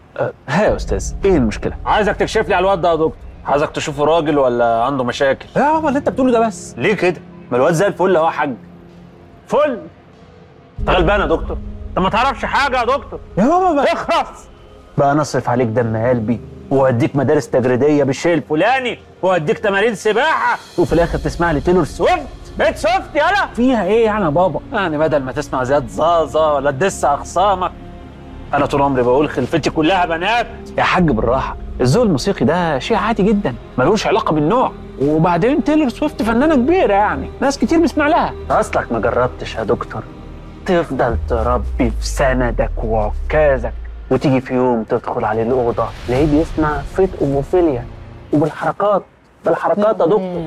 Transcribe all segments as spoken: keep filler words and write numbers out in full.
أه ها يا استاذ، ايه المشكله؟ عايزك تكشف لي على الواد ده يا دكتور. عايزك تشوفه راجل ولا عنده مشاكل. يا بابا اللي انت بتقوله ده بس ليه كده؟ ما الواد زي الفل اهو يا حاج. فل. انت غلبان يا دكتور، انت ما تعرفش حاجه يا دكتور. يا بابا بقى اخرس بقى، نصرف عليك دم قلبي واديك مدارس تجريديه بالشيء الفلاني واديك تمارين سباحه وفي الاخر تسمع لي تيلور سويفت. بيت سويفت يالا فيها ايه يعني يا بابا؟ يعني بدل ما تسمع زياد زازا ولا تدس اخصامك. انا طول عمري بقول خلفتي كلها بنات. يا حاج بالراحه، الذوق الموسيقي ده شيء عادي جدا ملوش علاقه بالنوع، وبعدين تيلور سويفت فنانه كبيره يعني ناس كتير بيسمع لها. اصلك ما جربتش يا دكتور تفضل تربي في سندك وعكازك وتيجي في يوم تدخل عليه الاوضه تلاقيه بيسمع فيت اوفوفيليا وبالحركات بالحركات يا دكتور.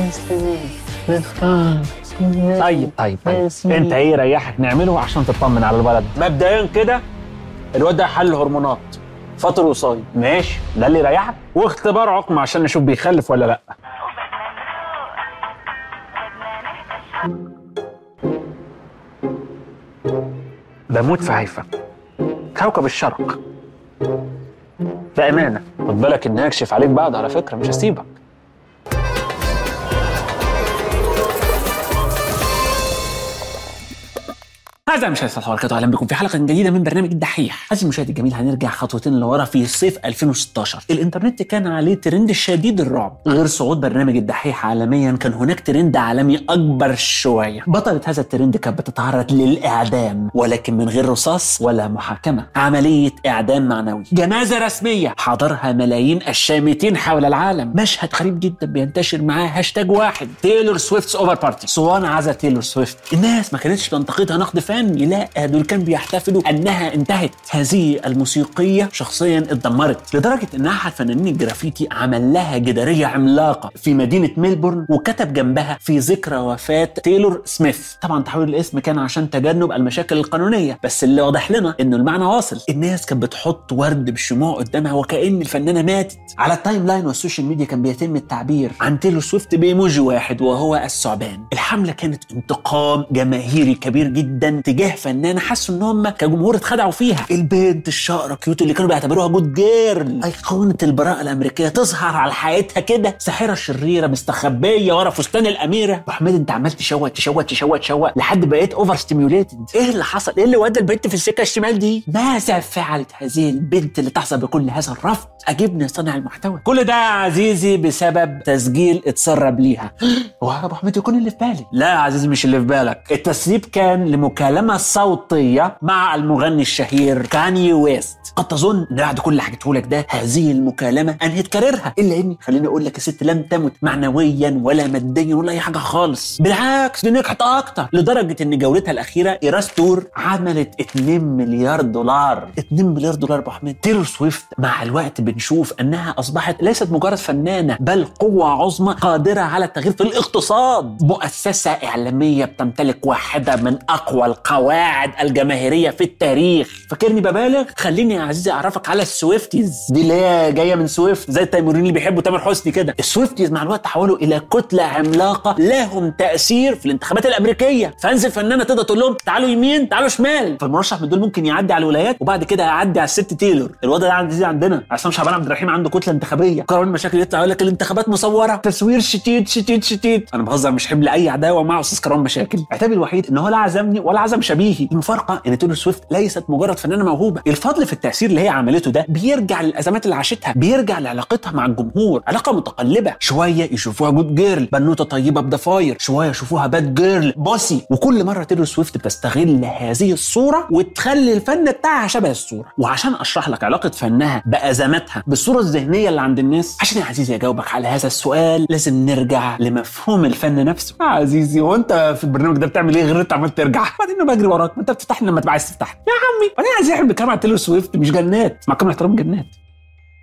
طيب طيب طيب انت ايه ريحك نعمله عشان تطمن على الولد؟ مبدئيا كده الواد ده حل هرمونات فطر وصايم. ماشي، ده اللي يريحك، واختبار عقم عشان نشوف بيخلف ولا لا. بموت في هيفا، كوكب الشرق. بأمانة خد بالك إني هكشف عليك بعد، على فكرة مش هسيبك. أعزائي المشاهدين السلام عليكم، أهلا بكم في حلقة جديدة من برنامج الدحيح. عزيزي المشاهد الجميل، هنرجع خطوتين لورا في صيف ألفين وستاشر. الإنترنت كان عليه ترند شديد الرعب. غير صعود برنامج الدحيح عالميا كان هناك ترند عالمي أكبر شوية. بطلة هذا الترند كانت بتتعرض للإعدام، ولكن من غير رصاص ولا محاكمة، عملية إعدام معنوي، جنازة رسمية حضرها ملايين الشامتين حول العالم. مشهد غريب جدا بينتشر معاه هاشتاج واحد، تايلور سويفت's اوفر بارتي. صوان عزا تايلور سويفت. الناس ما كانتش تنتقدها نقد فني، لا دول كانوا بيحتفلوا انها انتهت. هذه الموسيقيه شخصيا اتدمرت لدرجه ان احد فنانين الجرافيتي عمل لها جداريه عملاقه في مدينه ميلبورن وكتب جنبها في ذكرى وفاه تايلور سميث. طبعا تحويل الاسم كان عشان تجنب المشاكل القانونيه، بس اللي واضح لنا انه المعنى واصل. الناس كانت بتحط ورد بالشموع قدامها وكأن الفنانه ماتت. على التايم لاين والسوشيال ميديا كان بيتم التعبير عن تايلور سويفت بايموجي واحد وهو الثعبان. الحمله كانت انتقام جماهيري كبير جدا تجاه فنانه حسوا ان هم كجمهور اتخدعوا فيها. البنت الشقره كيوت اللي كانوا بيعتبروها جود جيرل، ايقونه البراءه الامريكيه، تظهر على حقيقتها كده ساحره شريره مستخبيه ورا فستان الاميره. وحماد انت عمال تشوت تشوت تشوت تشوت لحد بقيت اوفر ستيميوليتد. ايه اللي حصل؟ ايه اللي ودى البنت في السكه الشمال دي؟ ماذا فعلت هذه البنت اللي تحظى بكل هذا الرفض؟ اجبني صانع المحتوى. كل ده يا عزيزي بسبب تسجيل اتسرب ليها. هو ابو حميد يكون اللي في بالي؟ لا يا عزيزي مش اللي في بالك. التسريب كان لمكالمه صوتيه مع المغني الشهير كاني ويست. قد تظن ان بعد كل اللي حكيته لك ده هذه المكالمه انهت كاريرها، الا اني خليني اقول لك الست لم تمت معنويا ولا ماديا ولا اي حاجه خالص. بالعكس دي نجحت اكتر، لدرجه ان جولتها الاخيره ايراس تور عملت اتنين مليار دولار. اتنين مليار دولار ابو حميد. تايلور سويفت مع الوقت بنشوف انها اصبحت ليست مجرد فنانه، بل قوه عظمى قادره على التغيير في الاقتصاد. مؤسسه اعلاميه بتمتلك واحده من اقوى القواعد الجماهيريه في التاريخ. فاكرني ببالغ؟ خليني يا عزيزي اعرفك على السويفتيز دي اللي هي جايه من سويفت، زي التيموريين اللي بيحبوا تامر حسني كده. السويفتيز مع الوقت تحولوا الى كتله عملاقه لهم تاثير في الانتخابات الامريكيه. فانزل فنانه تقدر تقول لهم تعالوا يمين تعالوا شمال، فالمرشح من دول ممكن يعدي على الولايات وبعد كده يعدي على الست تايلور. الوضع ده عندي عندنا عصام شعبان عبد الرحيم عنده كتله انتخابيه. قرروا المشاكل يطلع يقول لك الانتخابات مصوره، تصوير شتيت شتيت شتيت. انا بهزر، مش حمل اي عداوه مع استاذ كرام مشاكل. عتابي الوحيد ان هو لا عزمني ولا عزم شبيهي. المفارقه ان تايلور سويفت ليست مجرد فنانه موهوبه، الفضل في التاثير اللي هي عملته ده بيرجع للازمات اللي عاشتها، بيرجع لعلاقتها مع الجمهور، علاقه متقلبه. شويه يشوفوها جود جيرل بنوته طيبه بضفاير، شويه يشوفوها باد جيرل بوسي. وكل مره تايلور سويفت بتستغل هذه الصوره وتخلي الفن بتاعها شبه الصوره. وعشان اشرح لك علاقه فنها بازماتها بالصوره الذهنيه اللي عند الناس، عشان يا عزيزي اجاوبك على هذا السؤال لازم نرجع لمفهوم الفن نفسه. يا عزيزي وانت في البرنامج ده بتعمل ايه غير انت عمال ترجع؟ بعدين انا بجري وراك، ما انت بتفتحني لما تبقى عايز تفتحني يا عمي. بعدين عايز يحب كلام على تايلور سويفت مش جنات، مع كامل احترام جنات.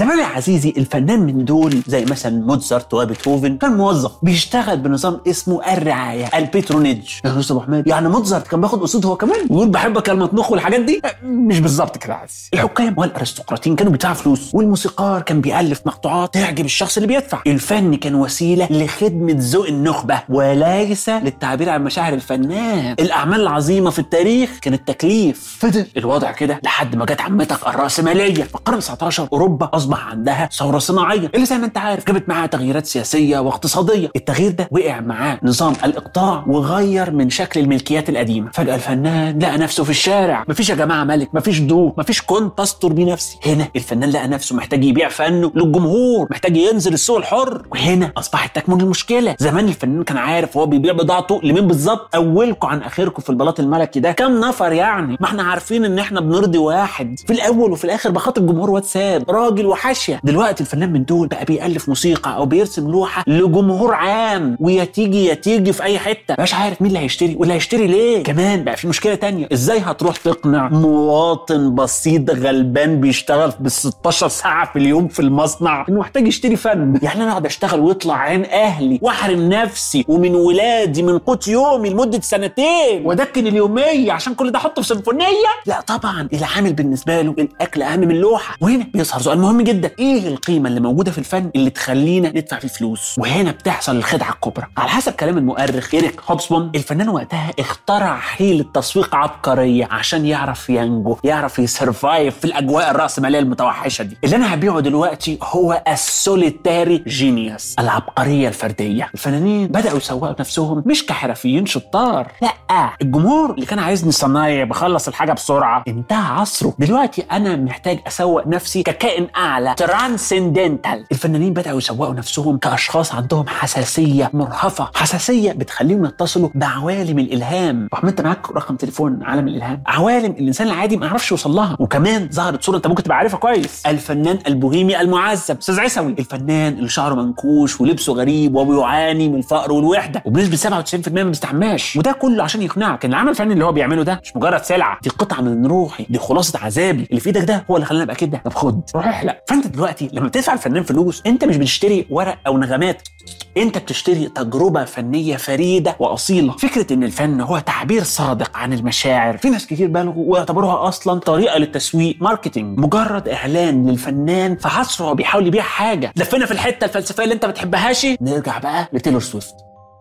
زمان يا عزيزي الفنان من دول زي مثلا موتزارت وبيتهوفن كان موظف بيشتغل بنظام اسمه الرعايه البيترونيج. يا استاذ ابو حميد يعني موتزارت كان بياخد قصود هو كمان ويقول بحبك يا المطنخ والحاجات دي؟ مش بالظبط كده يا عزيزي. الحكام والارستقراطيين كانوا بيدفعوا فلوس، والموسيقار كان بيالف مقطوعات تعجب الشخص اللي بيدفع. الفن كان وسيله لخدمه ذوق النخبه وليس للتعبير عن مشاعر الفنان. الاعمال العظيمه في التاريخ كانت تكليف. فضل الوضع كده لحد ما جت عمتك الراسماليه في القرن التاسع. اوروبا اصبح عندها ثوره صناعيه اللي زي ما انت عارف جابت معاها تغييرات سياسيه واقتصاديه. التغيير ده وقع معاه نظام الاقطاع وغير من شكل الملكيات القديمه. فجاه الفنان لقى نفسه في الشارع، مفيش يا جماعه ملك، مفيش دوق، مفيش كنت استر بيه نفسي. هنا الفنان لقى نفسه محتاج يبيع فنه للجمهور، محتاج ينزل السوق الحر. وهنا اصبحت تكمن المشكله. زمان الفنان كان عارف هو بيبيع بضاعته لمين بالظبط. اولكم عن اخركم في البلاط الملكي ده كام نفر يعني؟ ما احنا عارفين ان احنا بنرضي واحد في الاول وفي الاخر بخاطر الجمهور واتساب راجل وحاشيه. دلوقتي الفنان من دول بقى بيالف موسيقى او بيرسم لوحه لجمهور عام، ويا تيجي يا تيجي في اي حته، مش عارف مين اللي هيشتري واللي هيشتري ليه. كمان بقى في مشكله تانية، ازاي هتروح تقنع مواطن بسيط غلبان بيشتغل بال ستاشر ساعه في اليوم في المصنع انه محتاج يشتري فن؟ يعني انا اقعد اشتغل ويطلع عين اهلي واحرم نفسي ومن ولادي من قوت يومي لمده سنتين وادكن اليوميه عشان كل ده احطه في سيمفونيه؟ لا طبعا. العامل بالنسبه له الاكل اهم من اللوحه. وهنا بيظهر سؤال مهم جدا، ايه القيمه اللي موجوده في الفن اللي تخلينا ندفع فيه فلوس؟ وهنا بتحصل الخدعه الكبرى. على حسب كلام المؤرخ إيريك هوبسبون، الفنان وقتها اخترع حيله تسويق عبقريه عشان يعرف ينجو، يعرف يسرفايف في الاجواء الراسماليه المتوحشه دي. اللي انا هبيعه دلوقتي هو السوليتاري جينيوس، العبقريه الفرديه. الفنانين بداوا يسوقوا نفسهم مش كحرفيين شطار، لا، الجمهور اللي كان عايزني صنايعي بخلص الحاجه بسرعه انتهى عصره. دلوقتي انا محتاج اسوق نفسي ككائن اعلى، ترانسندنتال. الفنانين بداوا يسوقوا نفسهم كاشخاص عندهم حساسيه مرهفه، حساسيه بتخليهم يتصلوا بعوالم الالهام. وحمدت معاك رقم تليفون عالم الالهام، عوالم الانسان العادي ما يعرفش يوصل لها. وكمان ظهرت صوره انت ممكن تبقى عارفها كويس، الفنان البوهيمي المعذب استاذ عيسوي، الفنان اللي شعره منكوش ولبسه غريب وبيعاني من الفقر والوحده وبنسبه سبعة وتسعين بالمية ما بيستحماش. وده كله عشان يقنعك ان العمل الفني اللي هو بيعمله ده مش مجرد سلعه، دي قطعه من روحي، دي خلاصه عذابي. اللي في ايدك ده هو اللي خلاني ابقى كده. طب خد روح احلق. فانت دلوقتي لما بتدفع الفنان فلوس انت مش بتشتري ورق او نغمات، انت بتشتري تجربه فنيه فريده واصيله. فكره ان الفن هو تعبير صادق عن المشاعر، في ناس كتير بالغوا واعتبروها اصلا طريقه للتسويق، ماركتينج، مجرد اعلان للفنان في عصره هو بيحاول يبيع حاجه. لفينا في الحته الفلسفيه اللي انت بتحبهاش. نرجع بقى لتايلور سويفت.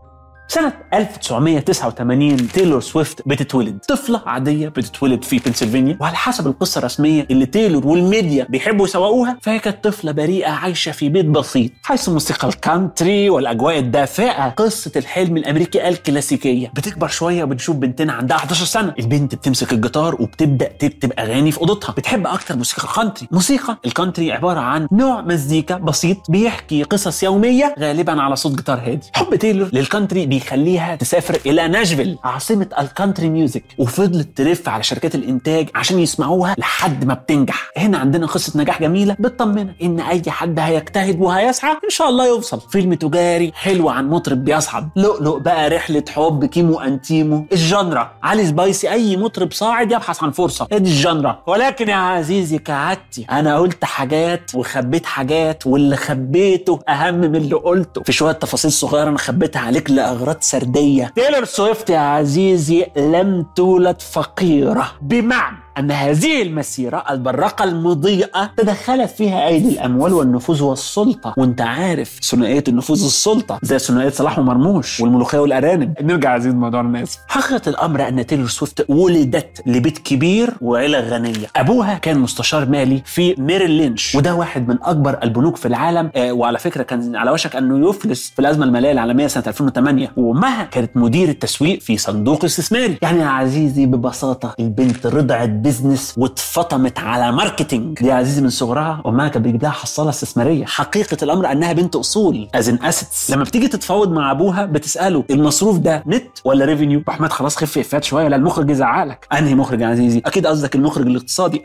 سنة ألف وتسعمية وتسعة وتمانين تايلور سويفت بتتولد، طفلة عادية بتتولد في بنسلفانيا، وعلى حسب القصة الرسمية اللي تايلور والميديا بيحبوا يسوقوها فهي كانت طفلة بريئة عايشة في بيت بسيط حيث موسيقى الكانتري والأجواء الدافئة، قصة الحلم الأمريكي الكلاسيكية. بتكبر شوية وبتشوف بنتنا عندها حداشر سنة، البنت بتمسك الجيتار وبتبدأ تكتب أغاني في أوضتها، بتحب أكتر موسيقى الكانتري. موسيقى الكانتري عبارة عن نوع مزيكا بسيط بيحكي قصص يومية غالبا على صوت جيتار هادي. حب تايلور للكانتري بيخليها تسافر إلى ناشفيل عاصمة الكانتري ميوزك، وفضلت تلف على شركات الإنتاج عشان يسمعوها لحد ما بتنجح. هنا عندنا قصة نجاح جميلة بتطمنا إن أي حد هيجتهد وهيسعى إن شاء الله يوصل. فيلم تجاري حلو عن مطرب بيصعد. لؤلؤ بقى، رحلة حب، كيمو أنتيمو، الجنرا، علي سبايسي، أي مطرب صاعد يبحث عن فرصة، هذه الجنرا. ولكن يا عزيزي كعادتي أنا قلت حاجات وخبيت حاجات، واللي خبيته أهم من اللي قلته. في شوية تفاصيل صغيرة أنا خبيتها عليك لأغراض سردية. تايلور سويفت يا عزيزي لم تولد فقيرة، بمعنى أن هذه المسيرة البراقة المضيئة تدخلت فيها أيدي الأموال والنفوذ والسلطة، وانت عارف ثنائية النفوذ والسلطة زي ثنائية صلاح ومرموش والملوخية والأرانب. نرجع عزيز موضوع الناس. حقيقة الأمر أن تايلور سويفت ولدت لبيت كبير وعيلة غنية. أبوها كان مستشار مالي في ميريل لينش، وده واحد من أكبر البنوك في العالم، آه وعلى فكرة كان على وشك أنه يفلس في الأزمة المالية العالمية سنة ألفين وثمانية. وأمها كانت مدير التسويق في صندوق استثماري. يعني يا عزيزي ببساطة البنت رضعت بزنس واتفطمت على ماركتينج. دي يا عزيزي من صغرها امها كانت بتجيب لها حصاله استثماريه. حقيقه الامر انها بنت اصول ازن اسيتس. لما بتيجي تتفاوض مع ابوها بتساله المصروف ده نت ولا ريفينيو؟ احمد خلاص خف افات شويه، لا المخرج يزعلك. انهي مخرج يا عزيزي؟ اكيد قصدك المخرج الاقتصادي.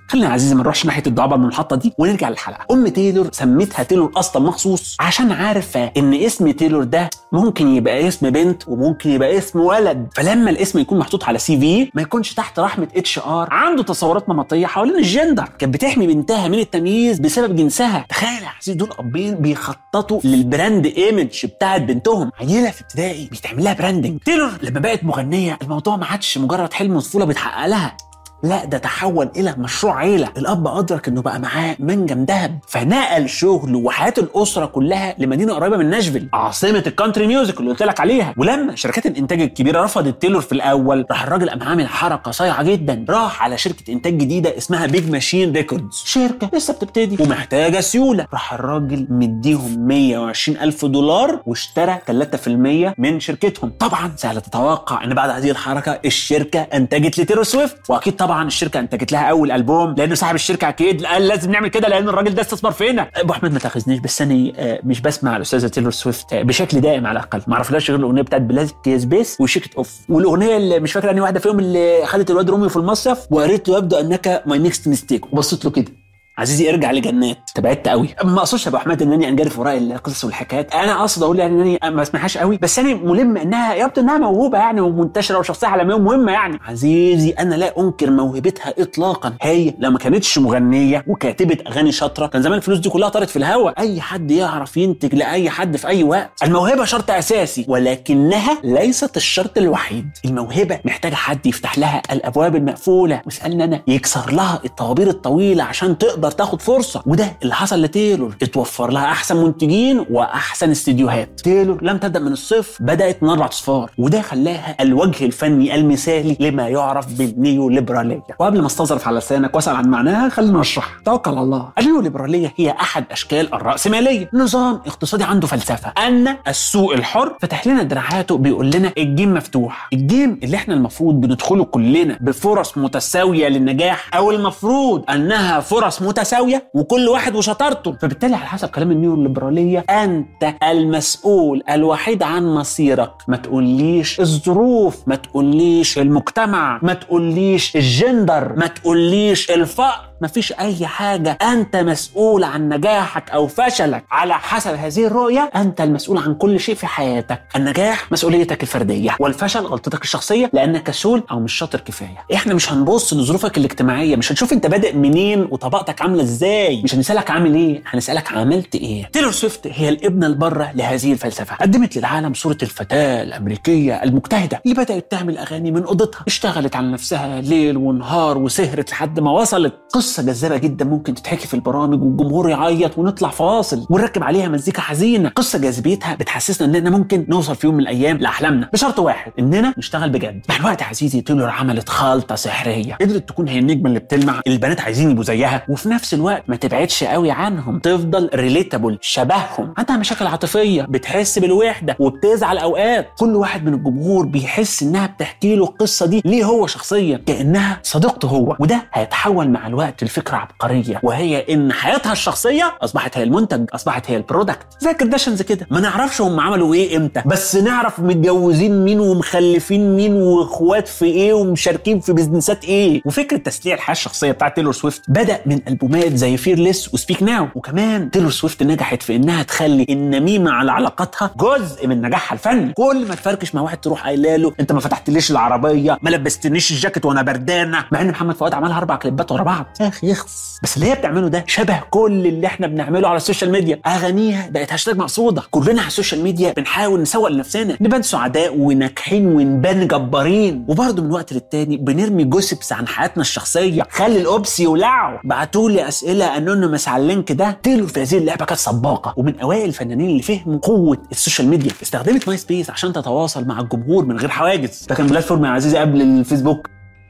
خلينا يا عزيزي ما نروحش ناحيه الدعابه من المحطه دي ونرجع للحلقه. ام تايلور سميتها تايلور اصلا مخصوص عشان عارفه ان اسم تايلور ده ممكن يبقى اسم بنت وممكن يبقى اسم ولد، فلما الاسم يكون محطوط على سي في ما يكونش تحت رحمه اتش ار عنده تصورات نمطيه حوالين الجندر. كانت بتحمي بنتها من التمييز بسبب جنسها. تخيل يا عزيزي دول ابين بيخططوا للبراند ايمج بتاعت بنتهم، عيله في ابتدائي بيتعمل لها براندنج. تايلور لما بقت مغنيه الموضوع ما عادش مجرد حلم طفوله بيتحقق لها، لا ده تحول الى مشروع عيله. الاب ادرك انه بقى معاه منجم ذهب فنقل شغله وحياه الاسره كلها لمدينه قريبه من ناشفيل عاصمه الكانتري ميوزك اللي قلت لك عليها. ولما شركات الانتاج الكبيره رفضت تايلور في الاول، راح الراجل قام عامل حركه صايعه جدا، راح على شركه انتاج جديده اسمها بيج ماشين ريكوردز، شركه لسه بتبتدي ومحتاجه سيوله. راح الراجل مديهم مية وعشرين الف دولار واشترى ثلاثة في المية من شركتهم. طبعا سهل تتوقع ان بعد هذه الحركه الشركه انتجت لتايلور سويفت، واكيد طبعا الشركه انتجت لها اول البوم لانه صاحب الشركه اكيد قال لازم نعمل كده لان الراجل ده استثمر فينا. ابو احمد ما تاخذنيش بس انا مش بسمع الاستاذه تايلور سويفت بشكل دائم على الاقل، ما اعرفلاش غير الاغنيه بتاعت بلاك سبيس وشيكت اوف، والاغنيه اللي مش فاكره اني واحده فيهم اللي خدت الواد روميو في المصيف وقالت له يبدو انك ماي نيكست ميستيك وبصيت له كده عزيزي ارجع لجنات. تبعدت قوي. ما اقصدش يا ابو احمد انني انجرف وراء القصص والحكايات، انا اقصد اقول يعني انني ما اسمعهاش قوي، بس انا ملم انها يبدو انها موهوبه يعني ومنتشره وشخصيه عالميه مهمه يعني. عزيزي انا لا انكر موهبتها اطلاقا، هي لو ما كانتش مغنيه وكاتبه اغاني شاطره كان زمان الفلوس دي كلها طارت في الهواء. اي حد يعرف ينتج لاي حد في اي وقت. الموهبه شرط اساسي ولكنها ليست الشرط الوحيد. الموهبه محتاجه حد يفتح لها الابواب المقفوله، واسالني انا يكسر لها الطوابير الطويله عشان تقدر تاخد فرصه، وده اللي حصل لتايلور. اتوفر لها احسن منتجين واحسن استديوهات. تايلور لم تبدا من الصفر، بدات من اربع اصفار، وده خلاها الوجه الفني المثالي لما يعرف بالنيو ليبراليه. وقبل ما استظرف على لسانك واسال عن معناها خلينا نشرح. توكل على الله. النيو ليبراليه هي احد اشكال الراسماليه، نظام اقتصادي عنده فلسفه ان السوق الحر فتح لنا دراعاته بيقول لنا الجيم مفتوح، الجيم اللي احنا المفروض بندخله كلنا بفرص متساويه للنجاح، او المفروض انها فرص متساويه وكل واحد وشطارته. فبالتالي على حسب كلام النيو ليبراليه انت المسؤول الوحيد عن مصيرك. ما تقوليش الظروف، ما تقوليش المجتمع، ما تقوليش الجندر، ما تقوليش الفقر، مفيش اي حاجه. انت مسؤول عن نجاحك او فشلك. على حسب هذه الرؤيه انت المسؤول عن كل شيء في حياتك. النجاح مسؤوليتك الفرديه والفشل غلطتك الشخصيه لانك كسول او مش شاطر كفايه. احنا مش هنبص لظروفك الاجتماعيه، مش هنشوف انت بادئ منين وطبقتك عامله ازاي، مش هنسالك عامل ايه، هنسالك عملت ايه. تايلور سويفت هي الابنه البره لهذه الفلسفه. قدمت للعالم صوره الفتاه الامريكيه المجتهده اللي بدات تعمل اغاني من اوضتها، اشتغلت على نفسها ليل ونهار وسهرت لحد ما وصلت. قصه جذابه جدا ممكن تتحكي في البرامج والجمهور يعيط ونطلع فاصل ونركب عليها مزيكا حزينه. قصه جاذبيتها بتحسسنا اننا ممكن نوصل في يوم من الايام لاحلامنا بشرط واحد، اننا نشتغل بجد. مع الوقت يا عزيزي تايلور عملت خلطه سحريه، قدرت تكون هي النجمه اللي بتلمع البنات عايزين يبقوا زيها، وفي نفس الوقت ما تبعدش قوي عنهم، تفضل ريليتابل شبههم. عندها مشاكل عاطفيه، بتحس بالوحده وبتزعل اوقات. كل واحد من الجمهور بيحس انها بتحكي له القصه دي ليه هو شخصيا كانها صديقته هو، وده هيتحول مع الوقت لفكره عبقريه، وهي ان حياتها الشخصيه اصبحت هي المنتج، اصبحت هي البرودكت. زي الكارداشيانز كده، ما نعرفش هم عملوا ايه امتى، بس نعرف متجوزين مين ومخلفين مين واخوات في ايه ومشاركين في بيزنسات ايه. وفكره تسليع الحياه الشخصيه بتاعت تايلور سويفت بدا من البومات زي فيرلس وسبيك ناو. وكمان تايلور سويفت نجحت في انها تخلي النميمه على علاقاتها جزء من نجاحها الفني. كل ما تفركش مع واحد تروح قايله له انت ما فتحتليش العربيه، ما لبستنيش الجاكيت وانا بردانه، مع ان محمد فؤاد عملها اربع كليبات ورا بعض. يا اخي يخص. بس اللي هي بتعمله ده شبه كل اللي احنا بنعمله على السوشيال ميديا. اغانيها بقت هاشتاج مقصوده، كلنا على السوشيال ميديا بنحاول نسوق لنفسنا، نبان سعداء وناجحين ونبان جبارين، وبرضه من وقت للتاني بنرمي جوسبس عن حياتنا الشخصيه. خلي الاوبس يولعوا. بعتوا لي اسئله انونيمس على اللينك ده. تايلور في هذه اللعبه كانت سباقه، ومن اوائل الفنانين اللي فهموا قوه السوشيال ميديا. استخدمت ماي سبيس عشان تتواصل مع الجمهور من غير حواجز. ده كان بلاتفورم يا عزيزي قبل الفيسبوك.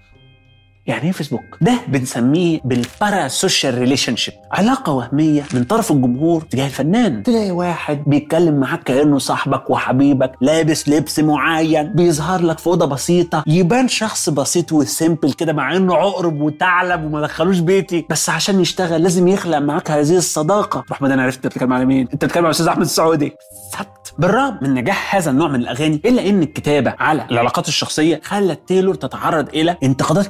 يعني ايه فيسبوك؟ ده بنسميه بالبارا سوشيال ريليشن شيب، علاقه وهميه من طرف الجمهور تجاه الفنان. تلاقي واحد بيتكلم معاك كانه صاحبك وحبيبك، لابس لبس معين، بيظهر لك في اوضه بسيطه، يبان شخص بسيط وسيمبل كده مع انه عقرب وثعلب وما دخلوش بيتي، بس عشان يشتغل لازم يخلق معاك هذه الصداقه. احمد انا عرفت انت بتتكلم على مين، انت بتتكلم على الاستاذ احمد السعودي. بالرغم من نجاح هذا النوع من الاغاني الا ان الكتابه على العلاقات الشخصيه خلت تايلور تتعرض الى انتقادات كتير.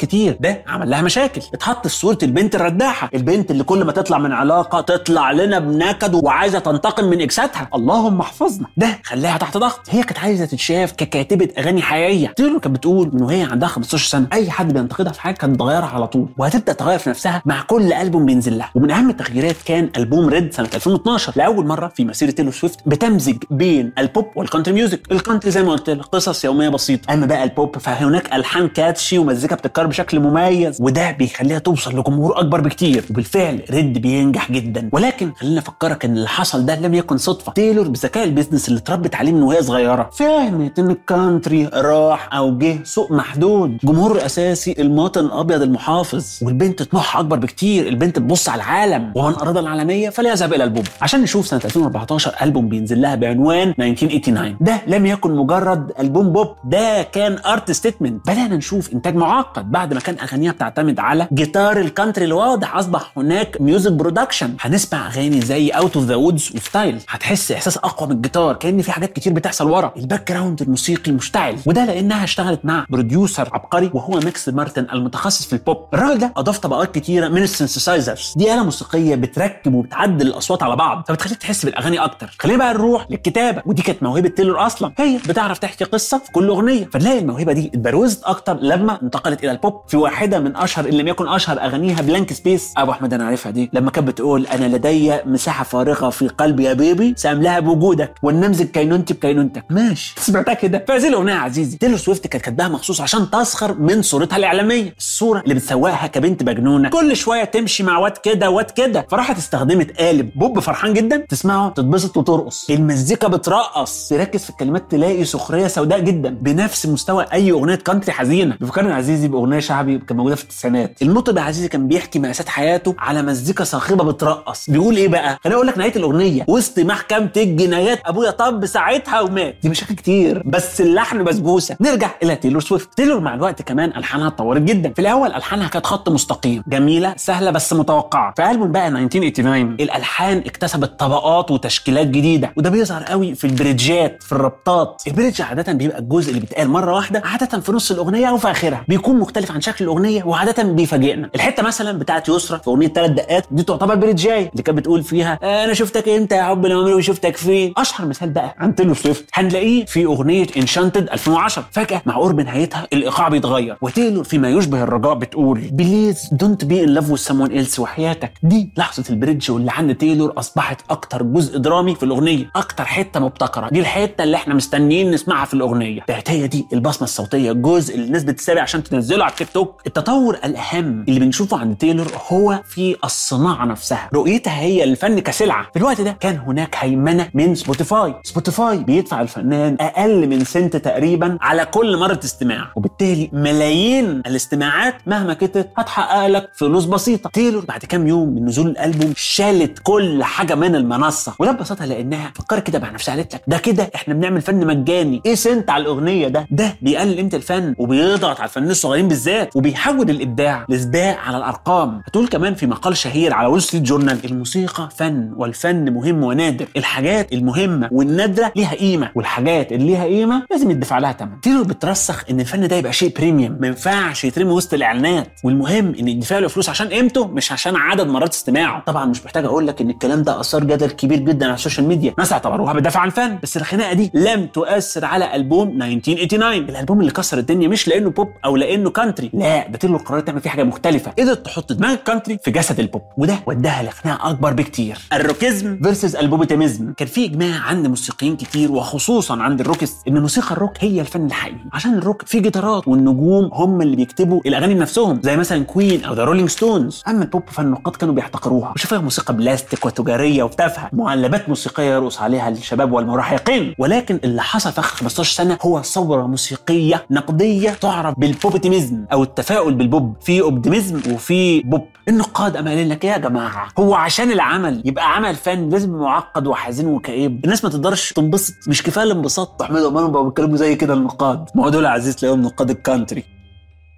ده عمل لها مشاكل. اتحط في صوره البنت الرداحه، البنت اللي كل ما تطلع من علاقه تطلع لنا بنكد وعايزه تنتقم من اكساتها، اللهم احفظنا. ده خلاها تحت ضغط. هي كانت عايزه تتشاف ككاتبه اغاني حقيقيه. تيلور كانت بتقول ان وهي عندها خمستاشر سنه اي حد بينتقدها في حاجه كانت تغيرها على طول، وهتبدا تغير في نفسها مع كل البوم بينزل لها. ومن اهم التغييرات كان البوم ريد سنه ألفين واثناشر، لاول مره في مسيره تيلور سويفت بتمزج بين البوب والكانتري ميوزك. الكانتري زي ما قلت لك قصص يوميه بسيطه، اما بقى البوب فهناك الحان كاتشي ومزيكا بتتكرر بشكل مميز، وده بيخليها توصل لجمهور اكبر بكتير. وبالفعل ريد بينجح جدا. ولكن خلينا افكرك ان اللي حصل ده لم يكن صدفه. تيلور بذكاء البيزنس اللي اتربت عليه من وهي صغيره فهمت ان الكانتري راح او جه سوق محدود، جمهوره الاساسي المواطن الابيض المحافظ، والبنت طموحها اكبر بكتير. البنت تبص على العالم، ومن اراد العالميه فليذهب الى البوب. عشان نشوف سنه ألفين وأربعتاشر البوم بينزل لها بعنوان ألف وتسعمية وتمانية وتمانين. ده لم يكن مجرد البوم بوب، ده كان ارت ستيتمنت. بدانا نشوف انتاج معقد. بعد ما كان اغانيها بتعتمد على جيتار الكانتري الواضح، اصبح هناك ميوزك برودكشن. هنسمع اغاني زي اوت اوف ذا وودز وستايل، هتحس احساس اقوى من الجيتار، كان في حاجات كتير بتحصل ورا الباك جراوند الموسيقي مشتعل. وده لانها اشتغلت مع بروديوسر عبقري وهو ماكس مارتن المتخصص في البوب. الراجل ده اضاف طبقات كتيره من السينثسايزرز، دي آلة موسيقيه بتركب وبتعدل الاصوات على بعض فبتخليك تحس بالاغاني اكتر. خلينا بقى نروح للكتابه، ودي كانت موهبه تيلور اصلا. هي بتعرف تحكي قصه في كل اغنيه، فنلاقي الموهبه دي اتبروزت اكتر لما انتقلت الى البوب. في واحده من اشهر ان لم يكن اشهر اغانيها بلانك سبيس، ابو احمد انا عارفها دي، لما كانت بتقول انا لدي مساحه فارغه في قلبي يا بيبي ساملاها بوجودك والنمزج كينونتي بكينونتك. ماشي سمعتها كده. فهذه الاغنيه يا عزيزي تيلور سويفت كانت كاتباها مخصوص عشان تسخر من صورتها الاعلاميه، الصوره اللي بتسوقها كبنت مجنونه كل شويه تمشي مع واد كده واد كده. فراحت استخدمت قالب بوب فرحان جدا تسمعه تتبسط وترقص، المزيكا بترقص، تركز في الكلمات تلاقي سخريه سوداء جدا بنفس مستوى اي اغنيه كانتري حزينه. بفكرني يا عزيزي باغنيه شعبي كان موجوده في التسعينات. المطرب يا عزيزي كان بيحكي مأساة حياته على مزيكا صاخبه بترقص. بيقول ايه بقى؟ خليني اقول لك نهايه الاغنيه: وسط محكمه الجنايات ابويا طب ساعتها ومات. دي مشاكل كتير بس اللحن بسبوسه. نرجع الى تيلور سويفت. تيلور مع الوقت كمان الحانها اتطورت جدا. في الاول الحانها كانت خط مستقيم جميله سهله بس متوقعه. في البوم بقى ألف وتسعمية وتمانية وتمانين الالحان اكتسبت طبقات وتشكيلات جديده، وده بيظهر قوي في البريدجات، في الربطات. البريدج عاده بيبقى الجزء اللي بيتقال مره واحده، عاده في نص الاغنيه او في اخرها، بيكون مختلف عن شكل الاغنيه وعاده بيفاجئنا. الحته مثلا بتاعت يسرا في اغنيه ثلاث دقات دي تعتبر بريدجاي اللي كانت بتقول فيها انا شفتك امتى يا حب لما عمري شفتك فين. اشهر مثال بقى عن تيلور سويفت هنلاقيه في اغنيه انشانتد ألفين وعشرة. فجاه مع قرب نهايتها الايقاع بيتغير، وتيلور فيما يشبه الرجاء بتقول بليز دونت بي ان لاف وذ سمون ايلس وحياتك. دي لحظه البريدج واللي عند تيلور اصبحت اكتر جزء درامي في الاغنيه، اكتر حته مبتكره. دي الحته اللي احنا مستنيين نسمعها في الاغنيه. بقت هي دي البصمه الصوتيه، الجزء اللي الناس بتتابع عشان تنزله على التيك توك. التطور الاهم اللي بنشوفه عند تيلور هو في الصناعه نفسها، رؤيتها هي الفن كسلعه. في الوقت ده كان هناك هيمنه من سبوتيفاي. سبوتيفاي بيدفع الفنان اقل من سنت تقريبا على كل مره استماع، وبالتالي ملايين الاستماعات مهما كترت هتحقق لك فلوس بسيطه. تيلور بعد كام يوم من نزول الالبوم شالت كل حاجه من المنصه، وده ببساطه لانها فكرت كده مع نفسها، قالت لك ده كده احنا بنعمل فن مجاني، ايه سنت على الاغنيه؟ ده ده بيقلل قيمه الفن وبيضغط على الفنانين الصغيرين بالذات، وبيحول الابداع لسباق على الارقام. هتقول كمان في مقال شهير على وول ستريت جورنال: الموسيقى فن والفن مهم ونادر، الحاجات المهمه والنادره ليها قيمه، والحاجات اللي ليها قيمه لازم يدفع لها ثمن. تيلور بترسخ ان الفن ده يبقى شيء بريميوم، ما ينفعش يترمي وسط الاعلانات، والمهم ان يدفع له فلوس عشان قيمته مش عشان عدد مرات استماعه. طبعا مش محتاج اقول لك ان الكلام ده اثار جدل كبير جدا على السوشيال ميديا، ناس اعتبروها بتدافع عن الفن، بس الخناقه دي لم تؤثر على البوم ألف وتسعمية وتمانية وتمانين، الالبوم اللي كسر الدنيا مش لانه بوب او لانه كانتري، لا ده تيلور قررت تعمل فيه حاجه مختلفه، قدرت تحط دماغ الكانتري في جسد البوب، وده وداها لخناقه اكبر بكتير: الروكيزم فيرسز البوبيتاميزم. كان في اجماع عند موسيقيين كتير وخصوصا عند الروكس ان موسيقى الروك هي الفن الحقيقي، عشان الروك فيه جيتارات والنجوم هم اللي بيكتبوا الاغاني بنفسهم زي مثلا كوين او ذا رولينج ستونز. اما البوب فالنقاد كانوا بيحتقروها وشوفوها موسيقى بلاستيك وتجاريه وتافهه، معلبات موسيقيه يرقص عليها الشباب والمراهقين. ولكن اللي حصل في اخر خمستاشر سنه هو ثوره موسيقيه نقديه تعرف بالبوبيتيميزم او التفاؤل بالبوب. في اوبتيميزم وفي بوب. النقاد قام قايلين لك يا جماعه هو عشان العمل يبقى عمل فن لازم معقد وحزين وكئيب، الناس ما تقدرش تنبسط، مش كفايه الانبساط. احمد ومان بقوا بيتكلموا زي كده النقاد، ما هو دول عزيز تلاقيهم نقاد الكانتري.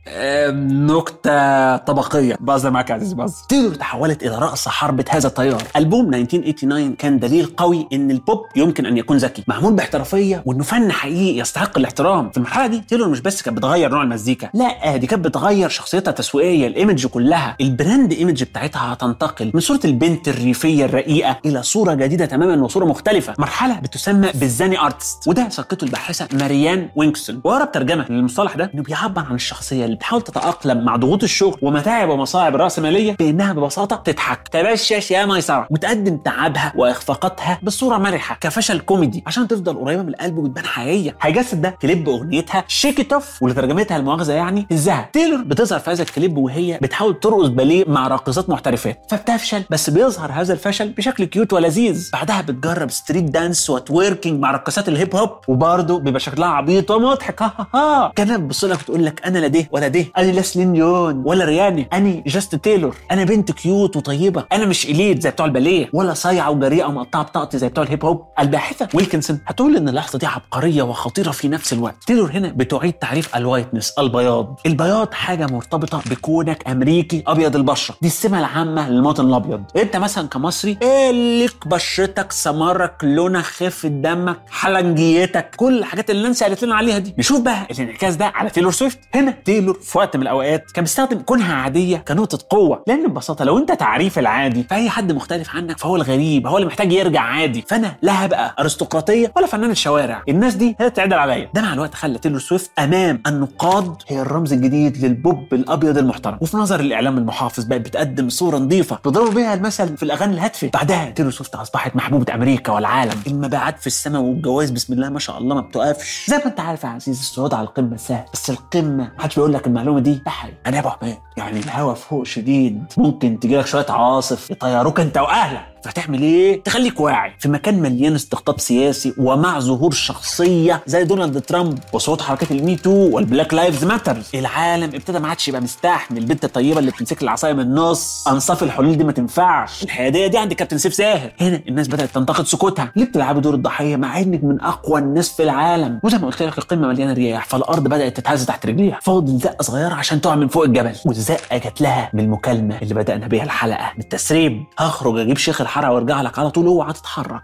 نكتة طبقية، بهزر معاك يا عزيزي بهزر. تيلور تحولت إلى رأس حربة هذا التيار. ألبوم ألف وتسعمائة وثمانية وثمانين كان دليل قوي إن البوب يمكن أن يكون ذكي، معمول باحترافية، وإنه فن حقيقي يستحق الاحترام. في المرحلة دي تيلور مش بس كانت بتغير نوع المزيكا، لا دي كانت بتغير شخصيتها التسويقية، الإيمج كلها. البراند إيمج بتاعتها هتنتقل من صورة البنت الريفية الرقيقة إلى صورة جديدة تماما وصورة مختلفة، مرحلة بتسمى بالزاني ارتست، وده سقته الباحثة ماريان وينكستون. وأقرب ترجمة للمصطلح ده إنه بيعبر عن الشخصية اللي بتحاول تتأقلم مع ضغوط الشغل ومتاعب ومصاعب الرأسمالية بإنها ببساطة تضحك، تبشش يا ميسرة، وتقدم تعبها وإخفاقاتها بصورة مرحة كفشل كوميدي عشان تفضل قريبة من القلب وتبان حقيقية. هيجسد ده كليب أغنيتها شيك إت أوف، واللي ترجمتها المؤاخذة يعني هزها. تيلور بتظهر في هذا الكليب وهي بتحاول ترقص باليه مع راقصات محترفات، فبتفشل، بس بيظهر هذا الفشل بشكل كيوت ولذيذ. بعدها بتجرب ستريت دانس وتوركينج مع رقصات الهيب هوب، وبرضه بيبقى شكلها عبيط ومضحك، ها ها ها. كانت بتبص لك وتقول لك انا لا ده ولا ده، انا لا سلين ديون ولا رياني، انا جاست تيلور، انا بنت كيوت وطيبه، انا مش اليت زي بتوع الباليه، ولا صايعه وجريئه ومقطعه بطاقتي زي بتوع الهيب هوب. الباحثه ويلكنسون هتقول ان اللحظه دي عبقريه وخطيره في نفس الوقت. تيلور هنا بتعيد تعريف الوايتنس، البياض. البياض حاجه مرتبطه بكونك امريكي ابيض البشره، دي السمه العامه للمواطن الابيض. انت مثلا كمصري ايه لك بشرتك، سمرك، لونك، خفه دمك، حلنجيتك، كل الحاجات اللي نانسي قالت لنا عليها دي. نشوف بقى الانعكاس ده على تيلور سويفت. هنا تيلور في وقت من الاوقات كان بيستخدم كونها عاديه كنقطه قوه، لان ببساطه لو انت تعريف العادي فاي حد مختلف عنك فهو الغريب، هو اللي محتاج يرجع عادي. فانا لا هبقى ارستقراطيه ولا فنان الشوارع، الناس دي هي تعدل عليا. ده مع الوقت خلى تيلور سويفت امام النقاد هي الرمز الجديد للبوب الابيض المحترم، وفي نظر الاعلام المحافظ بقت بتقدم صوره نظيفه بيضربوا بيها المثل في الاغاني الهادفه. بعدها تيلور سويفت اصبحت محبوبه امريكا والعالم، المبيعات في السماء والجوائز بسم الله ما شاء الله ما بتوقفش. زي ما انت عارف يا عزيزي الصعود على القمه سهل، بس القمه محدش بيقول لك المعلومه دي. ده حقيقي انا يا ابو حماد، يعني الهوا فوق شديد، ممكن تجيلك شويه عواصف يطيروك انت واهلك، فتعمل ايه؟ تخليك واعي في مكان مليان استقطاب سياسي، ومع ظهور شخصيه زي دونالد ترامب وصوت حركات الميتو والبلاك لايفز ماتر، العالم ابتدى ما عادش يبقى مستحمل البنت الطيبه اللي بتمسك العصايه من النص. انصاف الحلول دي ما تنفعش، الحياديه دي عند كابتن سيف زاهر. هنا الناس بدات تنتقد سكوتها، ليه بتلعبي دور الضحيه مع انك من اقوى الناس في العالم؟ وزي ما قلت لك القمه مليانه رياح، فالارض بدات تتهز تحت رجليها، فاضل زقه صغيره عشان تقع من فوق الجبل. والزقه جت لها بالمكالمه اللي بدانا بيها الحلقه بالتسريب: هخرج اجيب شيخ الحاره وارجع لك على طول، اوعى تتحرك.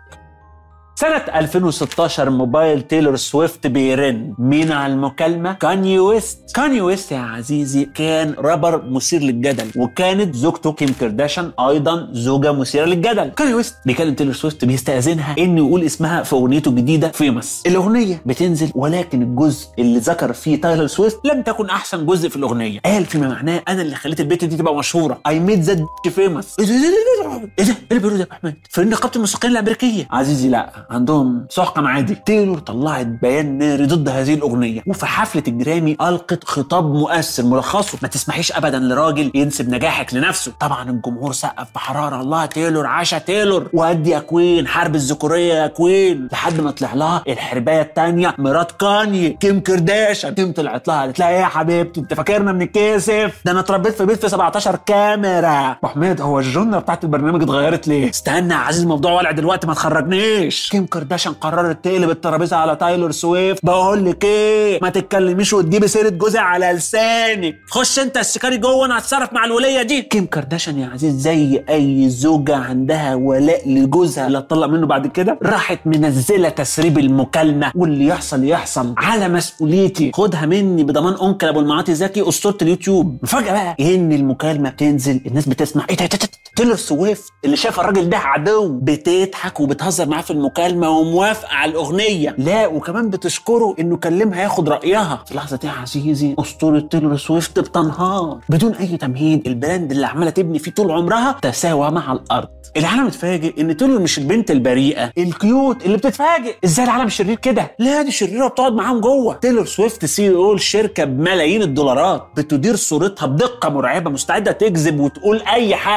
سنة ألفين وستاشر موبايل تيلور سويفت بيرن. مين على المكالمة؟ كاني ويست. كاني ويست يا عزيزي كان رابر مثير للجدل، وكانت زوجته كيم كارداشيان أيضا زوجة مثيرة للجدل. كاني ويست بيكلم تيلور سويفت بيستأذنها إنه يقول اسمها في أغنيته الجديدة فيمس. الأغنية بتنزل، ولكن الجزء اللي ذكر فيه تايلور سويفت لم تكن أحسن جزء في الأغنية. قال فيما معناه أنا اللي خليت البيت دي تبقى مشهورة. I made that famous. إيه ده إيه ده اللي بيقولوا ده يا أحمد؟ في نقابة الموسيقيين الأمريكية. عزيزي لا، عندهم سحقا عادي. تيلور طلعت بيان ناري ضد هذه الأغنية، وفي حفلة الجرامي ألقت خطاب مؤثر ملخصه: ما تسمحيش أبدا لراجل ينسب نجاحك لنفسه. طبعا الجمهور سقف بحرارة: الله تيلور، عاشا تيلور، وأدي يا كوين، حرب الذكورية يا كوين. لحد ما طلع لها الحرباية التانية مرات كاني كيم كارداشيان. كيم طلعت لها قالت لها: ايه يا حبيبتي انت فاكرنا بنتكسف؟ ده انا اتربيت في بيت في سبعتاشر كاميرا. ابو حميد هو الجنة بتاعت البرنامج اتغيرت ليه؟ استنى يا عزيز الموضوع ولع دلوقتي ما تخرجنيش. كيم كارداشيان قررت تقلب الترابيزه على تايلور سويفت. بقول لك ايه، ما تتكلميش وتجيبي سيره جوزي على لسانك، خش انت السكري جوه وانا هتصرف مع الوليه دي. كيم كارداشيان يا عزيز زي اي زوجه عندها ولاء لجوزها اللي هتطلق منه بعد كده، راحت منزله تسريب المكالمه: واللي يحصل يحصل على مسؤوليتي، خدها مني بضمان انكل ابو المعاطي زكي اسطوره اليوتيوب. مفاجاه بقى ان المكالمه بتنزل، الناس بتسمع ايه ده تيلور سويفت اللي شاف الراجل ده عدو بتضحك وبتهزر معاه في المكالمه وموافقه على الاغنيه، لا وكمان بتشكره انه كلمها ياخد رايها. في اللحظه دي يا عزيزي اسطوره تيلور سويفت بتنهار بدون اي تمهيد. البراند اللي عماله تبني فيه طول عمرها تساوى مع الارض. العالم اتفاجئ ان تيلور مش البنت البريئه الكيوت اللي بتتفاجئ. ازاي العالم شرير كده؟ لا دي شريره بتقعد معاهم جوه. تيلور سويفت سي او الشركه بملايين الدولارات، بتدير صورتها بدقه مرعبه، مستعده تكذب وتقول اي حاجه، مستعده